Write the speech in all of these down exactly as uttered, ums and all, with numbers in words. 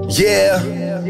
Yeah.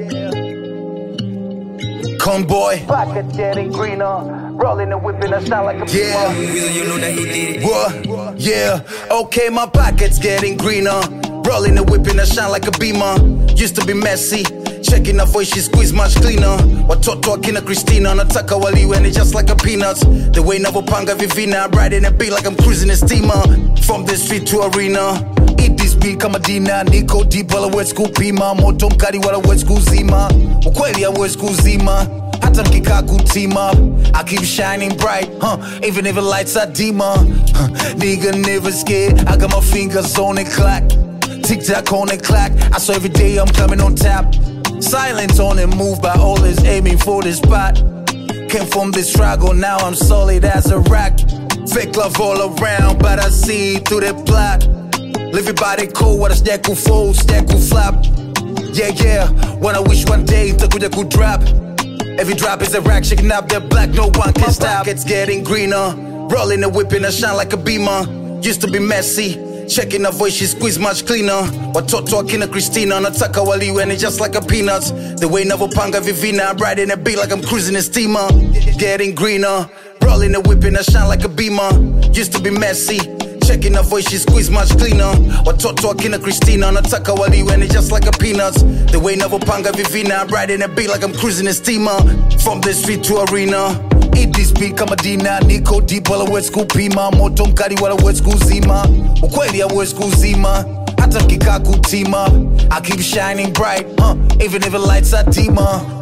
Conboy. Pocket getting greener. Rolling and whipping a sound like a Yeah. You know that he did it. What? Yeah. Okay, my pocket's getting greener. Rolling and whipping, I shine like a beamer. Used to be messy. Checking her voice, she squeeze much cleaner. Watoto akina Christina, nataka waliweni just like a peanuts. The way navyopanga vivina, I'm riding a beat like I'm cruising a steamer. From the street to arena, eat this beat kama dina. Niko deep wala wezi kupima. Moto mkali wala wezi kuzima. Ukweli hawezi kuzima. Hata mkika team up, I keep shining bright, huh? Even if the lights are dimmer, huh? Nigga never scared. I got my fingers on the clock, tick tock on the clock. I saw every day I'm coming on top. Silence on the move by all is aiming for the spot. Came from the struggle, now I'm solid as a rock. Fake love all around, but I see through the plot. Live your body cool, what a stack will fold, stack will flop. Yeah, yeah, when I wish one day the good could drop. Every drop is a rack, shaking up their black, no one can stop. It's getting greener, rolling and whipping, I shine like a beamer. Used to be messy, checking her voice, she squeeze much cleaner. Watoto akina Christina, nataka waliweni just like a peanuts. The way navyopanga vivina, I'm riding a beat like I'm cruising a steamer. Getting greener, rolling and whipping, I shine like a beamer. Used to be messy, checking her voice, she squeeze much cleaner. Watoto akina Christina, nataka waliweni just like a peanuts. The way navyopanga vivina, I'm riding a beat like I'm cruising a steamer. From the street to arena, eat this beat kama dina. Niko deep wala wezi kupima. Moto mkali wala wezi kuzima. Ukweli hawezi kuzima. Hata mkika team up, I keep shining bright, huh? Even if the lights are dimmer.